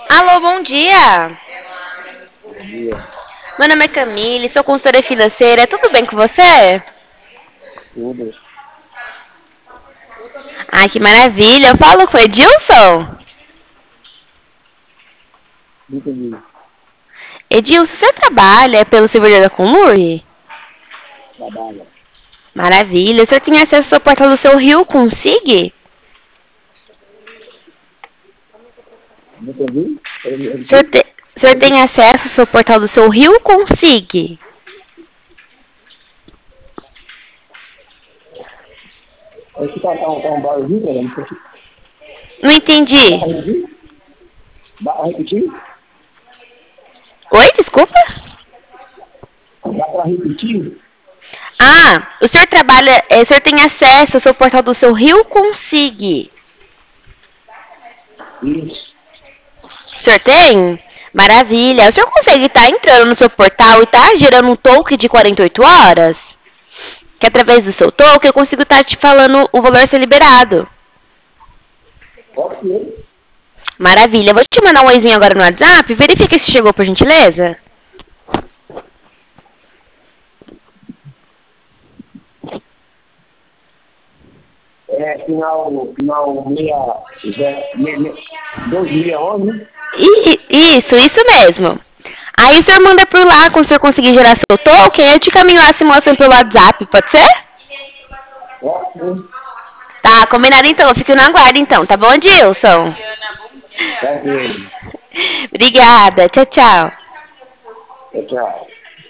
Alô, bom dia. Bom dia. Meu nome é Camille, sou consultora financeira. Tudo bem com você? Tudo. Ai, que maravilha. Eu falo com o Edilson. Entendi. Edilson, você trabalha pelo servidor da Conlure? Trabalha. Maravilha. O senhor tem acesso ao portal do seu Rio Consig? Não entendi? O senhor, o senhor tem acesso ao seu portal do seu Rio Consig? Esse tá um barulho, cara? Não entendi. Dá pra repetir? Dá pra repetir? Oi, desculpa? Dá pra repetir? Ah, o senhor trabalha, o senhor tem acesso ao seu portal do seu Rio Consig? Isso. O senhor tem? Maravilha. O senhor consegue estar entrando no seu portal e estar gerando um token de 48 horas? Que através do seu token eu consigo estar te falando o valor a ser liberado. Pode ser. Maravilha. Vou te mandar um oizinho agora no WhatsApp. Verifica se chegou, por gentileza. É final 2611, né? Isso mesmo. Aí o senhor manda por lá, quando o senhor conseguir gerar seu token, eu te caminho a simulação pelo WhatsApp, pode ser? Pode ser. Tá, combinado então. Eu fico no aguardo então, tá bom, Dilson? Pode ser. Obrigada. Tchau, tchau. Tchau.